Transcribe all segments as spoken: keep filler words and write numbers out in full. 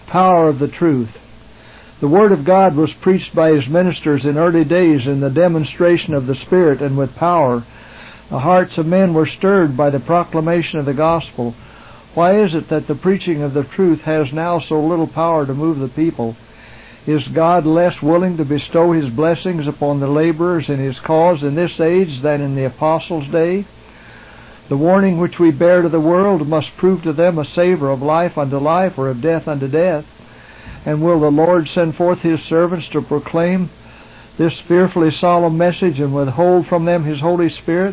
power of the truth. The Word of God was preached by His ministers in early days in the demonstration of the Spirit and with power. The hearts of men were stirred by the proclamation of the gospel. Why is it that the preaching of the truth has now so little power to move the people? Is God less willing to bestow His blessings upon the laborers in His cause in this age than in the apostles' day? The warning which we bear to the world must prove to them a savor of life unto life or of death unto death. And will the Lord send forth His servants to proclaim this fearfully solemn message and withhold from them His Holy Spirit?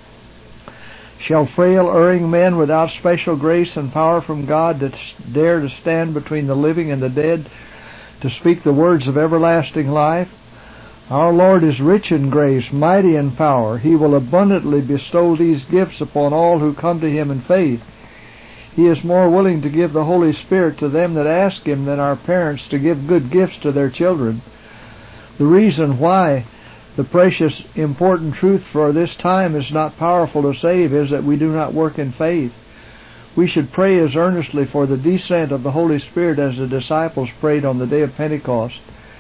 Shall frail, erring men without special grace and power from God that dare to stand between the living and the dead to speak the words of everlasting life? Our Lord is rich in grace, mighty in power. He will abundantly bestow these gifts upon all who come to Him in faith. He is more willing to give the Holy Spirit to them that ask Him than our parents to give good gifts to their children. The reason why the precious, important truth for this time is not powerful to save is that we do not work in faith. We should pray as earnestly for the descent of the Holy Spirit as the disciples prayed on the day of Pentecost.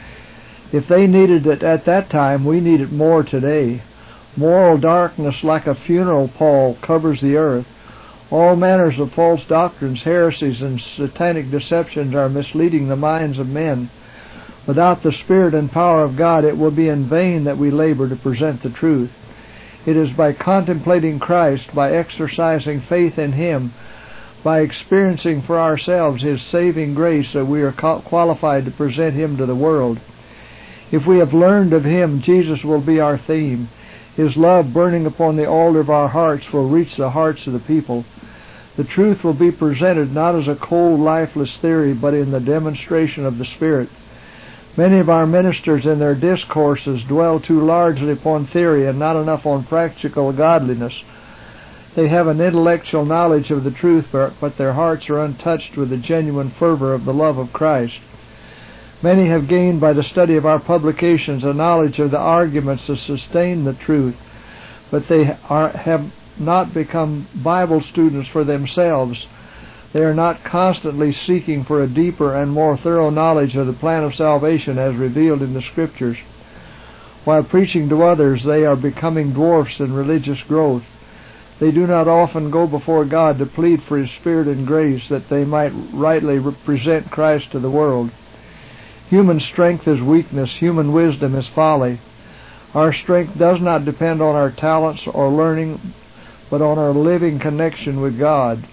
If they needed it at that time, we need it more today. Moral darkness like a funeral pall covers the earth. All manners of false doctrines, heresies, and satanic deceptions are misleading the minds of men. Without the Spirit and power of God, it will be in vain that we labor to present the truth. It is by contemplating Christ, by exercising faith in Him, by experiencing for ourselves His saving grace that we are qualified to present Him to the world. If we have learned of Him, Jesus will be our theme. His love burning upon the altar of our hearts will reach the hearts of the people. The truth will be presented not as a cold, lifeless theory, but in the demonstration of the Spirit. Many of our ministers in their discourses dwell too largely upon theory and not enough on practical godliness. They have an intellectual knowledge of the truth, but their hearts are untouched with the genuine fervor of the love of Christ. Many have gained by the study of our publications a knowledge of the arguments that sustain the truth, but they are, have not become Bible students for themselves. They are not constantly seeking for a deeper and more thorough knowledge of the plan of salvation as revealed in the Scriptures. While preaching to others, they are becoming dwarfs in religious growth. They do not often go before God to plead for His Spirit and grace that they might rightly represent Christ to the world. Human strength is weakness, human wisdom is folly. Our strength does not depend on our talents or learning, but on our living connection with God.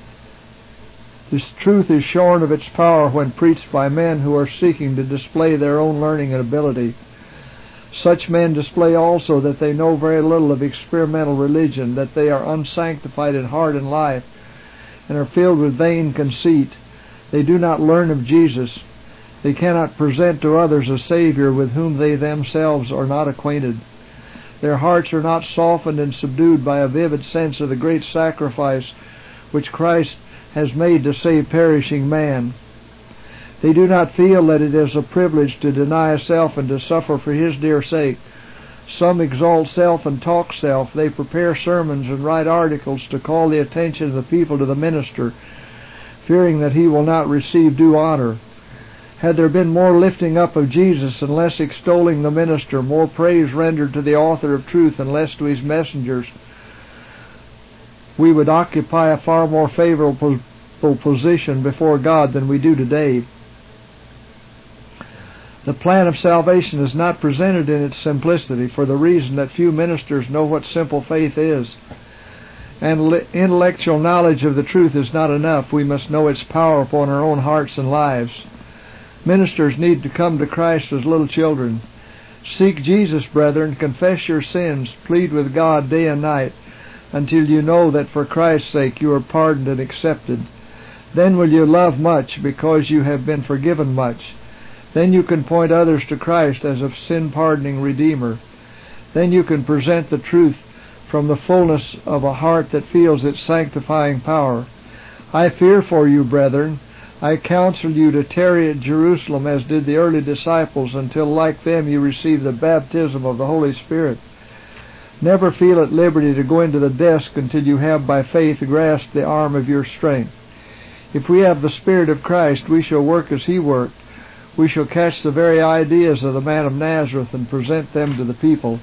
This truth is shorn of its power when preached by men who are seeking to display their own learning and ability. Such men display also that they know very little of experimental religion, that they are unsanctified in heart and life, and are filled with vain conceit. They do not learn of Jesus. They cannot present to others a Savior with whom they themselves are not acquainted. Their hearts are not softened and subdued by a vivid sense of the great sacrifice which Christ has made to save perishing man. They do not feel that it is a privilege to deny self and to suffer for His dear sake. Some exalt self and talk self. They prepare sermons and write articles to call the attention of the people to the minister, fearing that he will not receive due honor. Had there been more lifting up of Jesus and less extolling the minister, more praise rendered to the author of truth and less to his messengers, we would occupy a far more favorable position before God than we do today. The plan of salvation is not presented in its simplicity for the reason that few ministers know what simple faith is. And intellectual knowledge of the truth is not enough. We must know its power upon our own hearts and lives. Ministers need to come to Christ as little children. Seek Jesus, brethren, confess your sins, plead with God day and night, until you know that for Christ's sake you are pardoned and accepted. Then will you love much, because you have been forgiven much. Then you can point others to Christ as a sin-pardoning Redeemer. Then you can present the truth from the fullness of a heart that feels its sanctifying power. I fear for you, brethren. I counsel you to tarry at Jerusalem as did the early disciples, until like them you receive the baptism of the Holy Spirit. Never feel at liberty to go into the desk until you have by faith grasped the arm of your strength. If we have the Spirit of Christ, we shall work as He worked. We shall catch the very ideas of the man of Nazareth and present them to the people.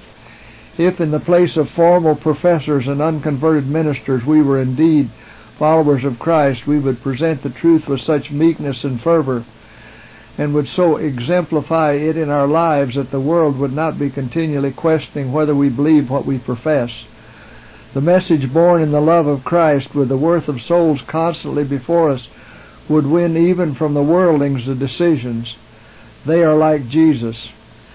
If in the place of formal professors and unconverted ministers we were indeed followers of Christ, we would present the truth with such meekness and fervor, and would so exemplify it in our lives that the world would not be continually questioning whether we believe what we profess. The message born in the love of Christ, with the worth of souls constantly before us, would win even from the worldlings the decisions. They are like Jesus.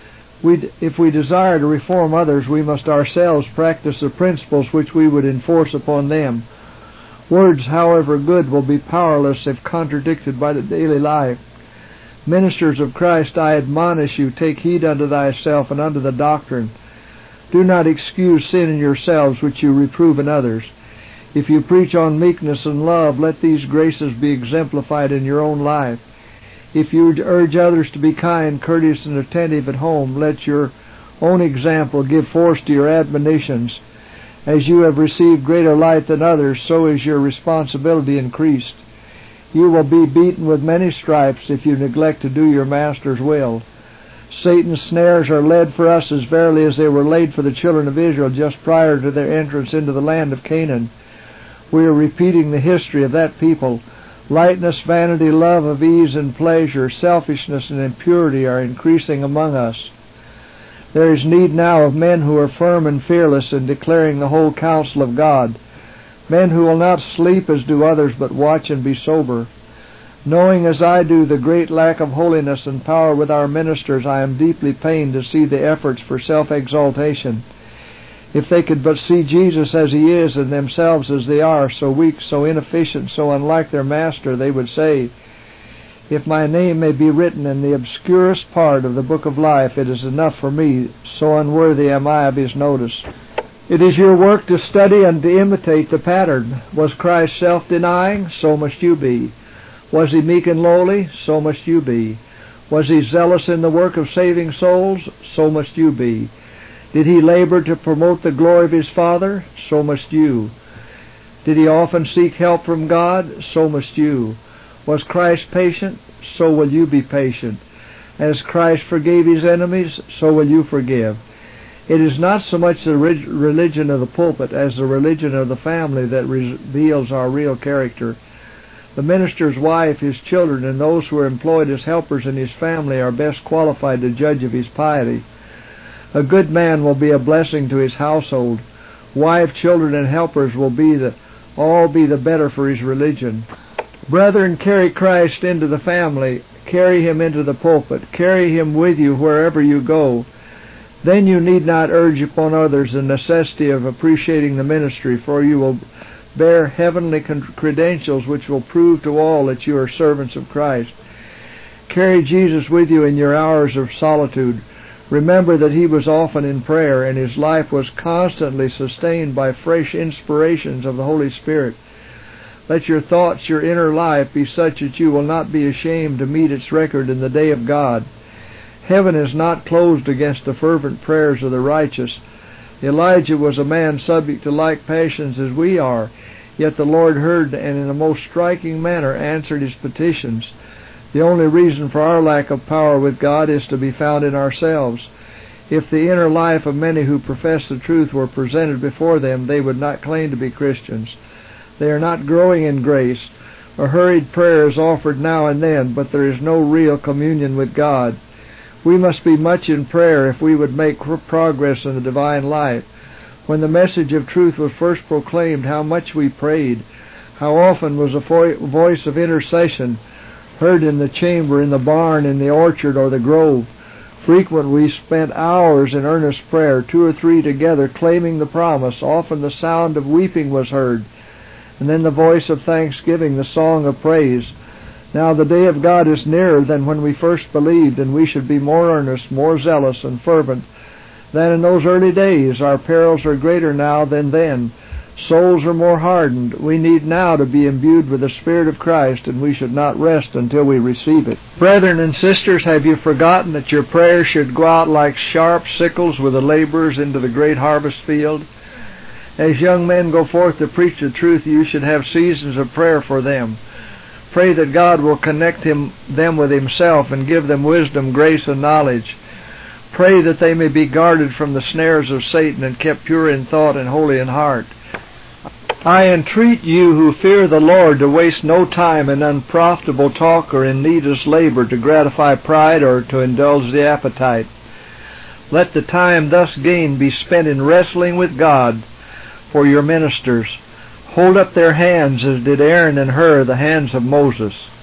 We, if we desire to reform others, we must ourselves practice the principles which we would enforce upon them. Words, however good, will be powerless if contradicted by the daily life. Ministers of Christ, I admonish you, take heed unto thyself and unto the doctrine. Do not excuse sin in yourselves which you reprove in others. If you preach on meekness and love, let these graces be exemplified in your own life. If you urge others to be kind, courteous, and attentive at home, let your own example give force to your admonitions. As you have received greater light than others, so is your responsibility increased. You will be beaten with many stripes if you neglect to do your Master's will. Satan's snares are laid for us as verily as they were laid for the children of Israel just prior to their entrance into the land of Canaan. We are repeating the history of that people. Lightness, vanity, love of ease and pleasure, selfishness and impurity are increasing among us. There is need now of men who are firm and fearless in declaring the whole counsel of God, men who will not sleep as do others, but watch and be sober. Knowing as I do the great lack of holiness and power with our ministers, I am deeply pained to see the efforts for self-exaltation. If they could but see Jesus as He is and themselves as they are, so weak, so inefficient, so unlike their Master, they would say, "If my name may be written in the obscurest part of the book of life, it is enough for me, so unworthy am I of His notice." It is your work to study and to imitate the pattern. Was Christ self-denying? So must you be. Was He meek and lowly? So must you be. Was He zealous in the work of saving souls? So must you be. Did He labor to promote the glory of His Father? So must you. Did He often seek help from God? So must you. Was Christ patient? So will you be patient. As Christ forgave His enemies, so will you forgive. It is not so much the religion of the pulpit as the religion of the family that reveals our real character. The minister's wife, his children, and those who are employed as helpers in his family are best qualified to judge of his piety. A good man will be a blessing to his household. Wife, children, and helpers will be the, all be the better for his religion. Brethren, carry Christ into the family. Carry Him into the pulpit. Carry Him with you wherever you go. Then you need not urge upon others the necessity of appreciating the ministry, for you will bear heavenly credentials which will prove to all that you are servants of Christ. Carry Jesus with you in your hours of solitude. Remember that He was often in prayer, and His life was constantly sustained by fresh inspirations of the Holy Spirit. Let your thoughts, your inner life, be such that you will not be ashamed to meet its record in the day of God. Heaven is not closed against the fervent prayers of the righteous. Elijah was a man subject to like passions as we are, yet the Lord heard and in a most striking manner answered his petitions. The only reason for our lack of power with God is to be found in ourselves. If the inner life of many who profess the truth were presented before them, they would not claim to be Christians. They are not growing in grace. A hurried prayer is offered now and then, but there is no real communion with God. We must be much in prayer if we would make progress in the divine life. When the message of truth was first proclaimed, how much we prayed. How often was a voice of intercession heard in the chamber, in the barn, in the orchard, or the grove. Frequently we spent hours in earnest prayer, two or three together, claiming the promise. Often the sound of weeping was heard, and then the voice of thanksgiving, the song of praise. Now the day of God is nearer than when we first believed, and we should be more earnest, more zealous, and fervent than in those early days. Our perils are greater now than then. Souls are more hardened. We need now to be imbued with the Spirit of Christ, and we should not rest until we receive it. Brethren and sisters, have you forgotten that your prayers should go out like sharp sickles with the laborers into the great harvest field? As young men go forth to preach the truth, you should have seasons of prayer for them. Pray that God will connect him, them with himself and give them wisdom, grace, and knowledge. Pray that they may be guarded from the snares of Satan and kept pure in thought and holy in heart. I entreat you who fear the Lord to waste no time in unprofitable talk or in needless labor to gratify pride or to indulge the appetite. Let the time thus gained be spent in wrestling with God for your ministers. Hold up their hands as did Aaron and Hur the hands of Moses.